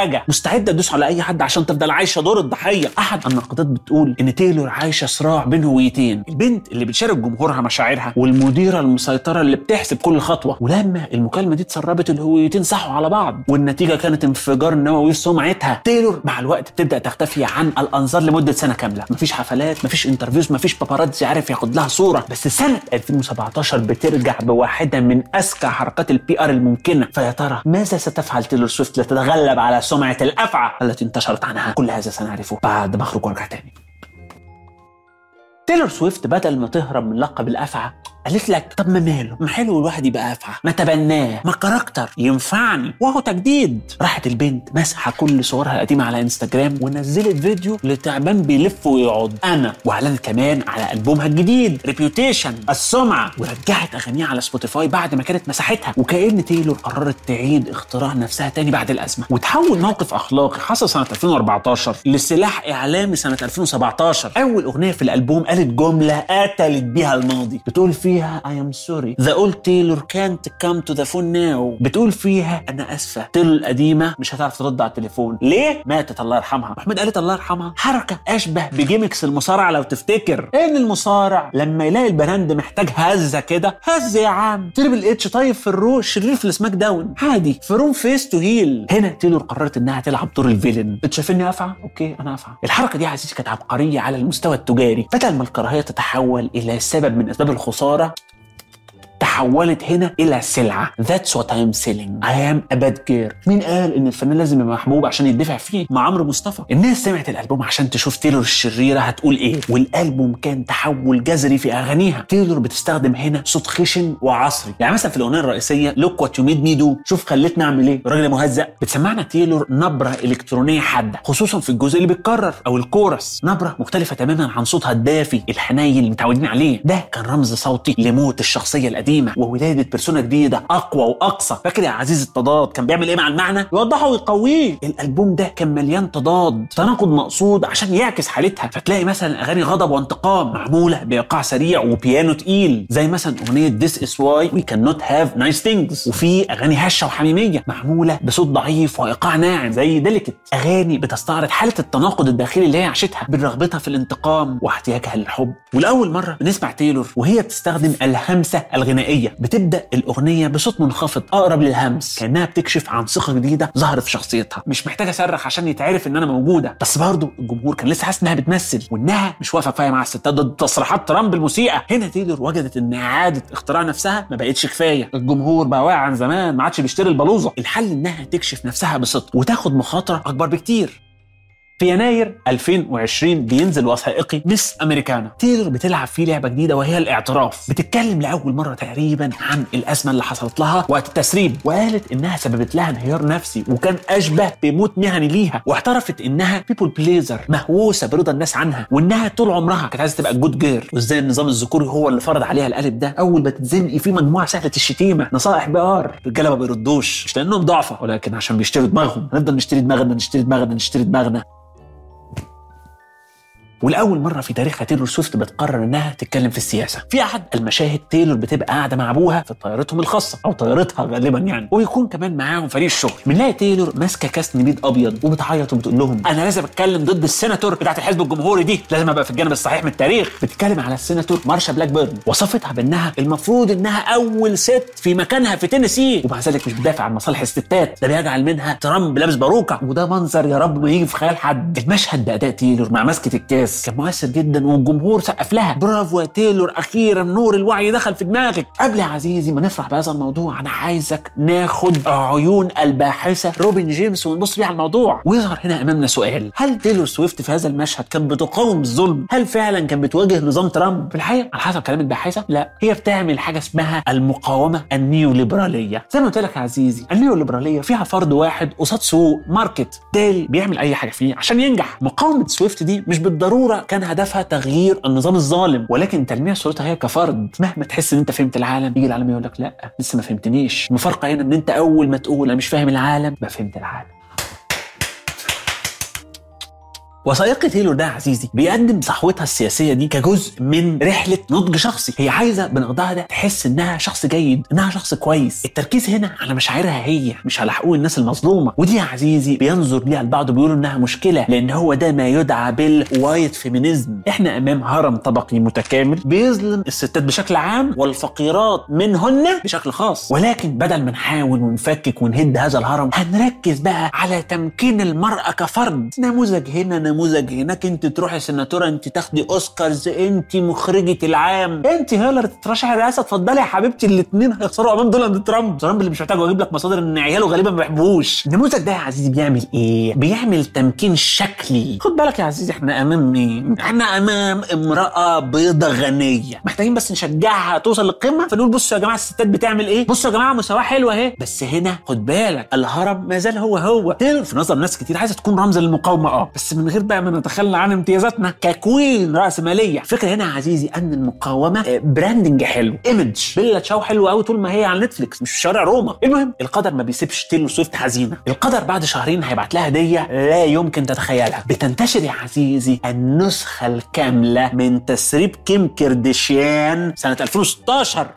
مستعده تدوس على اي حد عشان تفضل عايشه دور الضحيه. احد الناقدات بتقول ان تايلور عايشه صراع بين هويتين، البنت اللي بتشارك جمهورها مشاعرها والمديره المسيطره اللي بتحسب كل خطوه. ولما المكالمه دي اتسربت الهويتين صحوا على بعض والنتيجه كانت انفجار نووي في سمعتها. تايلور مع الوقت بتبدا تختفي عن الانظار لمده سنه كامله، مفيش حفلات، مفيش انترفيوز، مفيش باباراتزي عارف ياخد لها صوره. بس سنه ألفين وسبعتاشر بترجع بواحده من اذكى حركات البي ار الممكنه. فيا ترى ماذا ستفعل تايلور سويفت لتتغلب على سمعه الافعى التي انتشرت عنها؟ كل هذا سنعرفه بعد ما اخرج وارجع تاني. تايلور سويفت بدل ما تهرب من لقب الافعى قالت لك طب ما ماله، ما حلو الواحد يبقى افعى، ما تبناه، ما كاركتر ينفعني وهو تجديد. راحت البنت مسحه كل صورها القديمه على انستجرام ونزلت فيديو لتعبان بيلف ويقعد انا، واعلنت كمان على البومها الجديد ريبيوتيشن السمعه، ورجعت اغانيها على سبوتيفاي بعد ما كانت مسحتها. وكأن تايلور قررت تعيد اختراع نفسها تاني بعد الازمه، وتحول موقف اخلاقي حصل سنه ألفين وأربعتاشر لسلاح اعلامي سنه ألفين وسبعتاشر. اول اغنيه في الالبوم قالت جمله قتلت بيها الماضي، بتقول فيها I am sorry the old Taylor can't come to the phone now. بتقول فيها أنا أسفة، تايلور القديمة مش هتعرف ترد على التليفون. ليه؟ ماتت الله يرحمها. محمد قالت الله يرحمها حركة أشبه بجيمكس المصارع. لو تفتكر إن المصارع لما يلاقي البراند محتاج هزة كده، هز يا عم تريبل اتش طيب في الرو شرير في السماك داون عادي فروم فيس تو هيل. هنا تايلور قررت إنها تلعب دور الفيلن. أنت شايفني أفعى؟ أوكي أنا أفعى. الحركة دي يا عزيزي كانت عبقرية على المستوى التجاري. بدل ما الكراهية تتحول إلى سبب من أسباب الخسارة، تحولت هنا إلى سلعة. That's what I'm selling. I am a bad girl. مين قال إن الفنان لازم يبقى محبوب عشان يدفع فيه؟ مع عمرو مصطفى. الناس سمعت الألبوم عشان تشوف تايلور الشريرة هتقول إيه، والألبوم كان تحول جذري في أغانيها. تايلور بتستخدم هنا صوت خشن وعصري، يعني مثلا في الأغنية الرئيسية Look what you made me do، شوف خلتني أعمل إيه، الراجل مهزأ. بتسمعنا تايلور نبرة إلكترونية حادة، خصوصا في الجزء اللي بيتكرر أو الكورس، نبرة مختلفة تماما عن صوتها الدافي الحنين اللي متعودين عليه. ده كان رمز صوتي لموت الشخصية القديمة وولادة بيرسونا جديدة أقوى وأقصى. فاكر يا عزيز التضاد كان بيعمل إيه مع المعنى؟ يوضحه ويقويه. الألبوم ده كان مليان تضاد، تناقض مقصود عشان يعكس حالتها. فتلاقي مثلا أغاني غضب وانتقام معمولة بإيقاع سريع وبيانو تقيل، زي مثلا أغنية This is why we cannot have nice things. وفي أغاني هشة وحميمية معمولة بصوت ضعيف وإيقاع ناعم زي ديليكت. أغاني بتستعرض حالة التناقض الداخلي اللي هي عاشتها بين رغبتها في الانتقام واحتياجها للحب. والأول مرة بنسمع تايلور وهي بتستخدم الهمسة الغنائية. بتبدأ الأغنية بصوت منخفض أقرب للهمس، كأنها بتكشف عن ثقة جديدة ظهرت في شخصيتها. مش محتاجة أصرخ عشان يتعرف إن أنا موجودة. بس برضو الجمهور كان لسه حاسس إنها بتمثل وإنها مش واقفة كفاية مع الستات ضد تصريحات ترامب المسيئة. هنا تايلور وجدت إن إعادة اختراع نفسها ما بقتش كفاية. الجمهور بقى واعي عن زمان، ما عادش بيشتري البلوزة. الحل إنها تكشف نفسها بصدق وتاخد مخاطرة أكبر بكتير. في يناير ألفين وعشرين بينزل وثائقي ميس أمريكانا. تايلور بتلعب فيه لعبة جديدة وهي الاعتراف. بتتكلم لأول مرة تقريبا عن الأزمة اللي حصلت لها وقت التسريب، وقالت إنها سببت لها انهيار نفسي وكان أشبه بموت مهني ليها. واعترفت إنها بيبول بليزر مهووسة برضا الناس عنها، وإنها طول عمرها كانت عايزة تبقى جود جير، وإزاي النظام الذكوري هو اللي فرض عليها القالب ده. أول ما تتزنقي في مجموعة سهلة الشتيمة، نصائح بي ار، الرجالة ما بيردوش مش لأنهم ضعفة ولكن عشان بيشتروا دماغهم. هنفضل نشتري دماغنا نشتري دماغنا نشتري دماغنا. ولأول مرة في تاريخها تايلور سويفت بتقرر إنها تتكلم في السياسة. في أحد المشاهد تايلور بتبقى قاعدة مع أبوها في طيارتهم الخاصة أو طيارتها غالبا يعني، ويكون كمان معاهم فريق الشغل. بنلاقي تايلور ماسكة كاس نبيذ أبيض وبتعيط وبتقول لهم أنا لازم أتكلم ضد السيناتور بتاعت الحزب الجمهوري دي، لازم أبقى في الجانب الصحيح من التاريخ. بتتكلم على السيناتور مارشا بلاك بيرن، وصفتها بأنها المفروض إنها أول ست في مكانها في تينيسي، ومع ذلك مش بتدافع عن مصالح الستات، ده بيجعل منها ترامب لابس باروكة، وده منظر يا رب ما يجي في خيال حد. المشهد بأداء تايلور مع مسكة الكاس كان مؤثر جدا والجمهور سقف لها. برافو يا تايلور، اخيرا نور الوعي دخل في دماغك. قبل يا عزيزي ما نفرح بهذا الموضوع انا عايزك ناخد عيون الباحثه روبن جيمس ونبص بيها على الموضوع. ويظهر هنا امامنا سؤال: هل تايلور سويفت في هذا المشهد كانت بتقاوم الظلم؟ هل فعلا كان بتواجه نظام ترامب؟ في الحقيقه على حسب كلام الباحثه لا، هي بتعمل حاجه اسمها المقاومه النيوليبراليه. زي ما قلت لك يا عزيزي، النيوليبراليه فيها فرد واحد قصاد سوق ماركت تالي بيعمل اي حاجه فيه عشان ينجح. مقاومه سويفت دي مش بالضروره كان هدفها تغيير النظام الظالم، ولكن تلميع صورتها هي كفرد. مهما تحس ان انت فهمت العالم، يجي العالم يقول لك لا لسه ما فهمتنيش. المفارقه هنا ان انت اول ما تقول انا مش فاهم العالم، ما فهمت العالم. وثائقي تايلور ده يا عزيزي بيقدم صحوتها السياسيه دي كجزء من رحله نضج شخصي. هي عايزه بنقدها ده تحس انها شخص جيد، انها شخص كويس. التركيز هنا على مشاعرها هي، مش على حقوق الناس المظلومه. ودي يا عزيزي بينظر ليها البعض بيقولوا انها مشكله، لان هو ده ما يدعى بالوايت فيمينيزم. احنا امام هرم طبقي متكامل بيظلم الستات بشكل عام والفقيرات منهن بشكل خاص. ولكن بدل ما نحاول ونفكك ونهد هذا الهرم، هنركز بقى على تمكين المرأة كفرد. نموذج هنا نموذج هناك، انت تروحي سناتورة، انت تاخدي اوسكارز، انت مخرجة العام، انت هيلر تترشحي الرئاسة، اتفضلي يا حبيبتي. الاثنين هيخسروا امام دونالد ترامب. ترامب اللي مش محتاج اجيب لك مصادر ان عياله غالبا ما بيحبوش. النموذج ده يا عزيزي بيعمل ايه؟ بيعمل تمكين شكلي. خد بالك يا عزيزي احنا امام مين؟ احنا امام امرأة بيضة غنية، محتاجين بس نشجعها توصل للقمة، فنقول بصوا يا جماعة الستات بتعمل ايه، بصوا يا جماعة مساواة حلوة اهي. بس هنا خد بالك الهرم ما زال هو هو. تايلور في نظر ناس كتير عايزة تكون رمز للمقاومة، اه بس من غير بقى ما نتخلى عن امتيازاتنا ككوين رأسمالية. الفكرة هنا يا عزيزي ان المقاومة براندنج حلو، ايمج، بيلا تشاو حلو قوي طول ما هي على نتفليكس مش في شارع روما. المهم القدر ما بيسيبش تايلور سويفت حزينة. القدر بعد شهرين هيبعت لها هدية لا يمكن تتخيلها. بتنتشر يا عزيزي النسخة الكاملة من تسريب كيم كارديشيان سنة ألفين وستاشر.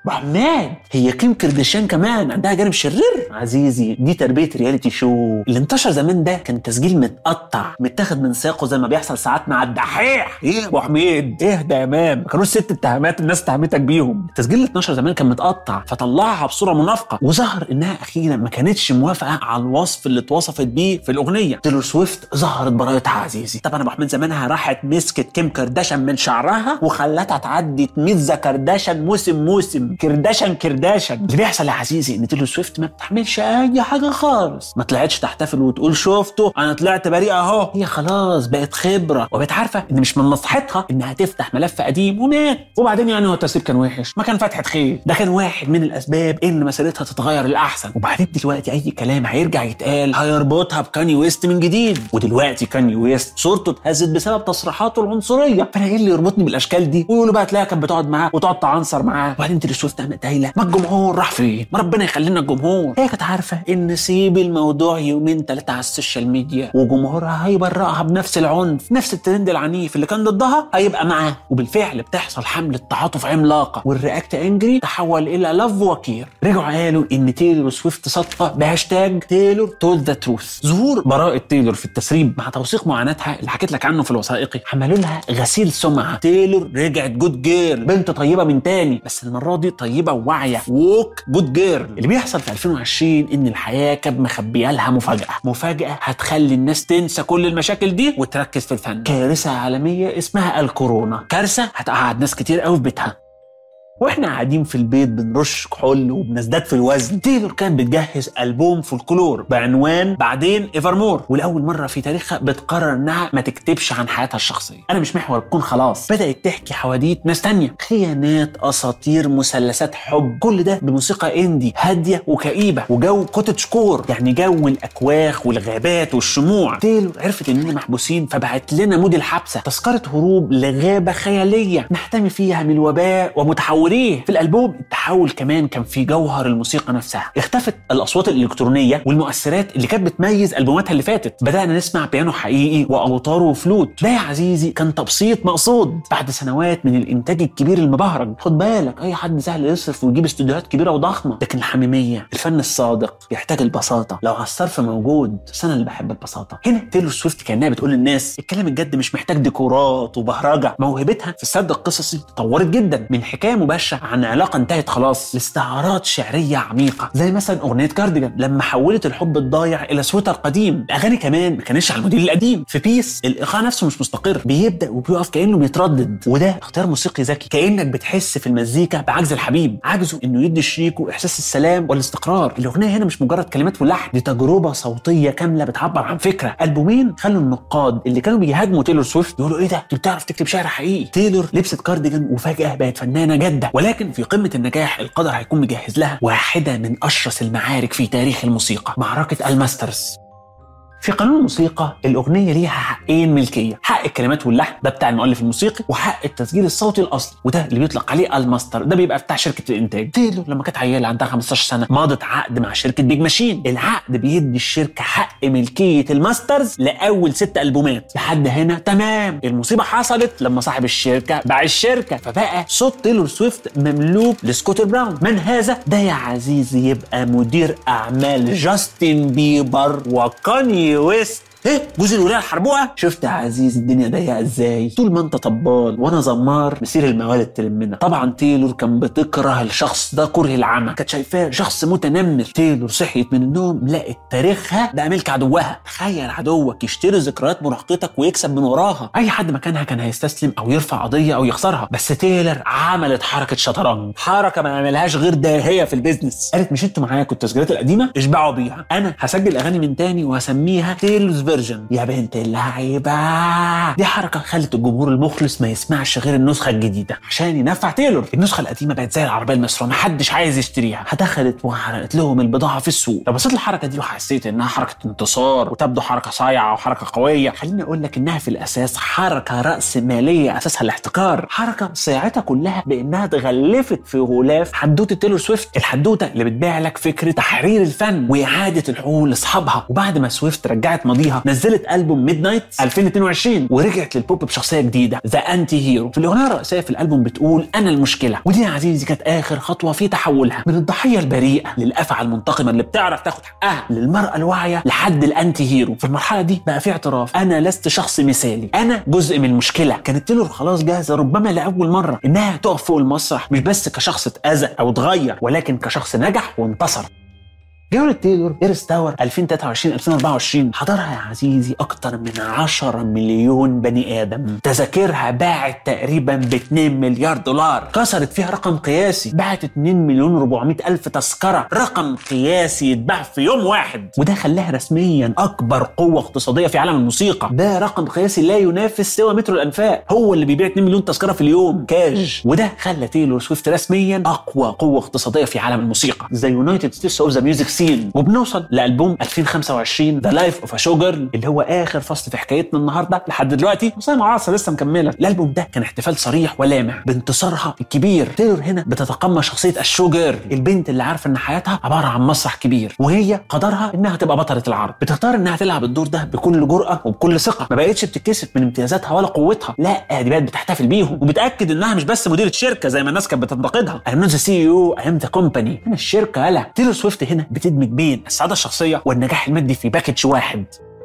بعماد هي كيم كارديشيان كمان عندها جانب شرير عزيزي. دي تربية رياليتي شو. اللي انتشر زمان ده كان تسجيل متقطع متاخد من ساقه زي ما بيحصل ساعات مع الدحيح. ايه يا ابو حميد اهدى يا امام، ما كانوش ست اتهامات الناس اتهمتك بيهم. التسجيل اللي اتنشر زمان كان متقطع فطلعها بصورة منافقة، وظهر انها اخيرا ما كانتش موافقة على الوصف اللي اتوصفت بيه في الاغنية. تايلور سويفت ظهرت براءتها عزيزي. طبعا ابو حميد زمانها راحت مسكت كيم كارداشيان من شعرها وخلتها تعدي تميز كارداشيان موسم موسم كرداشان كرداشان. اللي بيحصل يا عزيزي ان تايلور سويفت ما بتحملش اي حاجه خالص، ما طلعتش تحتفل وتقول شفتوا انا طلعت بريئه اهو. هي خلاص بقت خبره وبقت عارفه ان مش من مصلحتها انها تفتح ملف قديم ومات. وبعدين يعني هو التسريب كان وحش؟ ما كان فتحه خير، ده كان واحد من الاسباب ان مسيرتها تتغير للاحسن. وبعدين دلوقتي اي كلام هيرجع يتقال هيربطها بكاني ويست من جديد. ودلوقتي كاني ويست صورته اتهزت بسبب تصريحاته العنصريه، فانا ايه اللي يربطني بالاشكال دي؟ ويقولوا بقى تلاقيها كانت بتقعد معاه وتقعد تعنصر معاه. وبعدين تايلور سويفت قامت قايله ما الجمهور راح فين؟ ما ربنا يخلينا الجمهور. هي كانت عارفه ان سيب الموضوع يومين ثلاثه على السوشيال ميديا وجمهورها هيبرئها بنفس العنف، نفس الترند العنيف اللي كان ضدها هيبقى معاه. وبالفعل بتحصل حمله تعاطف عملاقه، والرياكت انجري تحول الى لاف وكير. رجعوا قالوا ان تايلور سويفت صادقه بهاشتاج تايلور تولد ذا تروث. ظهور براءه تايلور في التسريب مع توثيق معاناتها اللي حكيت لك عنه في الوثائقي عملوا لها غسيل سمعه. تايلور رجعت جود جيرل، بنت طيبه من تاني، بس المره دي طيبه وواعيه، ووك جود جيرل. اللي بيحصل في ألفين وعشرين ان الحياه كانت مخبيه لها مفاجاه، مفاجاه هتخلي الناس تنسى كل المشاكل دي وتركز في الفن. كارثه عالميه اسمها الكورونا، كارثه هتقعد ناس كتير قوي في بيتها. واحنا قاعدين في البيت بنرش كحول وبنزداد في الوزن، تايلور كانت بتجهز ألبوم فولكلور بعنوان بعدين ايفرمور، ولاول مره في تاريخها بتقرر انها ما تكتبش عن حياتها الشخصيه. انا مش محور الكون خلاص، بدات تحكي حواديت ناس تانية، خيانات، اساطير، مثلثات حب، كل ده بموسيقى اندي هاديه وكئيبه وجو كوتج كور، يعني جو الاكواخ والغابات والشموع. تايلور عرفت اننا محبوسين فبعت لنا مود الحبسه، تذكره هروب لغابه خياليه نحتمي فيها من الوباء ومتحول. في الألبوم التحول كمان كان في جوهر الموسيقى نفسها. اختفت الأصوات الإلكترونية والمؤثرات اللي كانت بتميز ألبوماتها اللي فاتت. بدأنا نسمع بيانو حقيقي وأوتار وفلوت. ده يا عزيزي كان تبسيط مقصود بعد سنوات من الإنتاج الكبير المبهرج. خد بالك أي حد سهل يصرف ويجيب استوديوهات كبيرة وضخمة، لكن الحميمية، الفن الصادق بيحتاج البساطة. لو على الصرف موجود، بس أنا اللي بحب البساطة. هنا تايلور سويفت كأنها بتقول للناس الكلام الجد مش محتاج ديكورات وبهرجة. موهبتها في السرد القصصي تطورت جدا، من حكاية مباشرة عن علاقة انتهت خلاص لاستعارات شعرية عميقة، زي مثلا أغنية كارديجان لما حولت الحب الضايع إلى سويتر قديم. الأغاني كمان ما كانتش على الموديل القديم. في بيس الإيقاع نفسه مش مستقر، بيبدأ وبيقف كأنه بيتردد، وده اختيار موسيقي ذكي. كأنك بتحس في المزيكا بعجز الحبيب، عجزه إنه يدي شريكه إحساس السلام والاستقرار. الأغنية هنا مش مجرد كلمات ولحن، دي تجربة صوتية كاملة بتعبر عن فكرة. ألبومين خلوا النقاد اللي كانوا بيهاجموا تايلور سويفت يقولوا إيه ده، دي بتعرف تكتب شعر حقيقي. تايلور لبست كارديجان وفجأة بقت فنانة جادة. ولكن في قمة النجاح القدر هيكون مجهز لها واحدة من أشرس المعارك في تاريخ الموسيقى، معركة الماسترز. في قانون الموسيقى الاغنيه ليها حقين ملكيه، حق الكلمات واللحن ده بتاع المؤلف الموسيقي، وحق التسجيل الصوتي الاصلي وده اللي بيطلق عليه الماستر، ده بيبقى بتاع شركه الانتاج. تيلور لما كانت عيله عندها خمستاشر سنه ماضت عقد مع شركه بيج ماشين، العقد بيدي الشركه حق ملكيه الماسترز لاول ست البومات. لحد هنا تمام. المصيبه حصلت لما صاحب الشركه باع الشركه، فبقى صوت تيلور سويفت مملوك لسكوتر براون. من هذا؟ ده يا عزيزي يبقى مدير اعمال جاستن بيبر وكاني ويست. ايه جوز الولايه الحربوقه؟ شفت يا عزيزي الدنيا ضيقه ازاي؟ طول ما انت طبال وانا زمار مسير الموالد تلمنا. طبعا تيلور كان بتكره الشخص ده كره العمى، كانت شايفاه شخص متنمر. تيلور صحيت من النوم لقت تاريخها بقى ملك عدوها. تخيل عدوك يشتري ذكريات مراهقتك ويكسب من وراها. اي حد مكانها كان هيستسلم او يرفع قضيه او يخسرها، بس تيلور عملت حركه شطرنج، حركه ما عملهاش غير داهيه في البيزنس. قالت مش انتوا معاكم التسجيلات القديمه؟ اشبعوا بيها، انا هسجل اغاني من تاني وهسميها تيلورز فيرجن. يا بنت اللعيبه، دي حركه خلت الجمهور المخلص ما يسمعش غير النسخه الجديده عشان ينفع تيلور. النسخه القديمه بقت زي العربيه المسروقه، محدش عايز يشتريها، دخلت وحرقت لهم البضاعه في السوق. لو بصيت الحركه دي وحسيت انها حركه انتصار وتبدو حركه صايعه وحركه قويه، خليني اقول لك انها في الاساس حركه راس ماليه اساسها الاحتكار. حركه صياعتها كلها بانها اتغلفت في غلاف حدوته تيلور سويفت، الحدوته اللي بتبيع لك فكره تحرير الفن واعاده الحقوق لاصحابها. وبعد ما سويفت رجعت ماضيها نزلت ألبوم ميد نايت ألفين واتنين وعشرين ورجعت للبوب بشخصيه جديده ذا انتي هيرو. في الاغنيه الرئيسيه في الالبوم بتقول انا المشكله، ودي يا عزيزي كانت اخر خطوه في تحولها من الضحيه البريئه للافعى المنتقمه اللي بتعرف تاخد حقها، للمراه الواعيه لحد الانتي هيرو. في المرحله دي بقى في اعتراف، انا لست شخص مثالي، انا جزء من المشكله. كانت تيلور خلاص جاهزه ربما لاول مره انها تقف فوق المسرح مش بس كشخص اتاذى او اتغير، ولكن كشخص نجح وانتصر. جولة تيلور إيرث تاور ألفين وتلاتة وعشرين ألفين وأربعة وعشرين حضرها يا عزيزي أكتر من عشرة مليون بني آدم. تذاكرها باعت تقريبا ب اتنين مليار دولار، كسرت فيها رقم قياسي، باعت اتنين مليون وأربعمائة ألف تذكرة، رقم قياسي يتباع في يوم واحد، وده خلاها رسميا أكبر قوة اقتصادية في عالم الموسيقى. ده رقم قياسي لا ينافس سوى مترو الأنفاق، هو اللي بيبيع اتنين مليون تذكرة في اليوم كاش. وده خلى تيلور سويفت رسميا أقوى قوة اقتصادية في عالم الموسيقى زي يونايتد ستيتس أوف ذا ميوزك سين. وبنوصل لألبوم ألفين وخمسة وعشرين The Life of a Showgirl اللي هو آخر فصل في حكايتنا النهارده لحد دلوقتي، وسامع عاصر لسه مكملة. الألبوم ده كان احتفال صريح ولامع بانتصارها الكبير. تيلور هنا بتتقمص شخصية الشو جيرل، البنت اللي عارفة إن حياتها عبارة عن مسرح كبير وهي قدرها إنها تبقى بطلة العرض. بتختار إنها تلعب الدور ده بكل جرأة وبكل ثقة، ما بقتش بتتكسف من امتيازاتها ولا قوتها، لا دي بقت بتحتفل بيهم وبتأكد إنها مش بس مديرة شركة زي ما الناس كانت بتنتقدها. I'm not the سي إي أو I am the company. هنا الشركة لا. تيلور سويفت هنا بتدمج بين السعادة الشخصية والنجاح المادي في باكج واحد.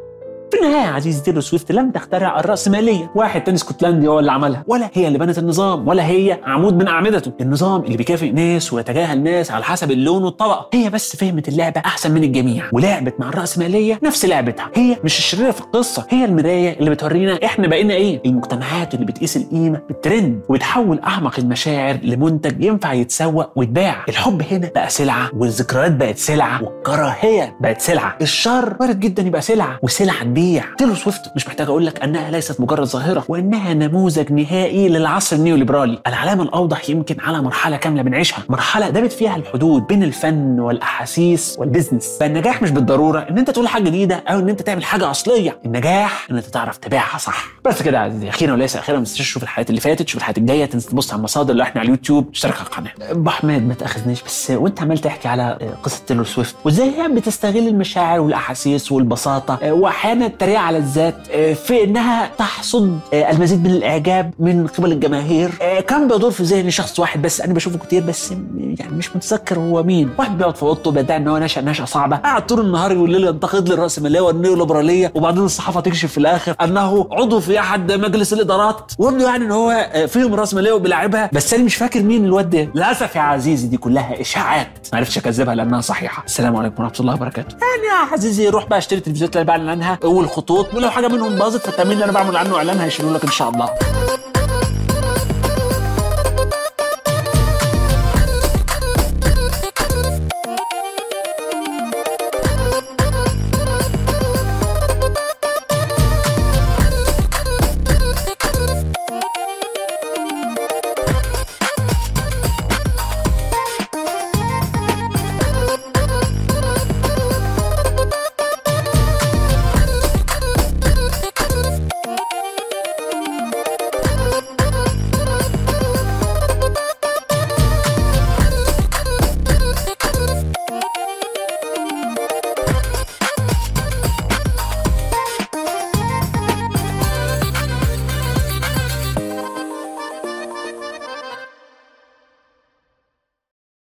في النهاية يا عزيزي تيلور سويفت لم تخترع الرأسمالية، واحد تاني اسكتلندي هو اللي عملها، ولا هي اللي بنت النظام، ولا هي عمود من أعمدته. النظام اللي بيكافئ ناس ويتجاهل ناس على حسب اللون والطبقة. هي بس فهمت اللعبة أحسن من الجميع ولعبت مع الرأسمالية نفس لعبتها. هي مش الشريرة في القصة، هي المراية اللي بتورينا إحنا بقينا إيه. المجتمعات اللي بتقيس القيمة بالترند وبتحول أعمق المشاعر لمنتج ينفع يتسوق ويتباع. الحب هنا بقى سلعة، والذكريات بقت سلعة، والكراهية بقت سلعة. الشر وارد جدا يبقى سلعة، وسلعة تبيع. تيلور سويفت مش محتاج اقول لك انها ليست مجرد ظاهره، وانها نموذج نهائي للعصر النيوليبرالي. العلامه الاوضح يمكن على مرحله كامله بنعيشها، مرحله دابت فيها الحدود بين الفن والاحاسيس والبزنس. فالنجاح مش بالضروره ان انت تقول حاجه جديده او ان انت تعمل حاجه اصليه، النجاح ان انت تعرف تبيعها صح. بس كده يا عزيزي، اخيرا وليس اخيرا، ما تنساش تشوف الحلقات اللي فاتت، تشوف الحلقات الجايه، تنسى تبص على المصادر اللي احنا على اليوتيوب، تشترك على القناه. ابو حماد ما تاخذنيش بس وانت عمال تحكي على قصه تيلور سويفت وازاي هي بتستغل المشاعر والاحاسيس والبساطه واحيانا التريقه على الذات في انها تحصد المزيد من الاعجاب من قبل الجماهير، كان بيدور في ذهني شخص واحد بس انا بشوفه كتير بس يعني مش متذكر هو مين. واحد بيقعد في اوضته بيدعي ان هو نشأ نشأة صعبه، قاعد طول النهار يقول لي ينتقد لي الرأسمالية والنيوليبراليه، وبعدين الصحافه تكشف في الاخر انه عضو في احد مجلس الادارات وابنه يعني ان هو فيهم الرأسمالية وبيلعبها، بس انا مش فاكر مين الواد ده. للاسف يا عزيزي دي كلها اشاعات ما عرفتش اكذبها لانها صحيحه. السلام عليكم ورحمه الله وبركاته. يعني يا عزيزي روح بقى اشتري التلفزيونات اللي بعلن عنها والخطوط، ولو حاجه منهم باظت فالتامين اللي انا بعمل عنه اعلان هيشيلوا لك ان شاء الله.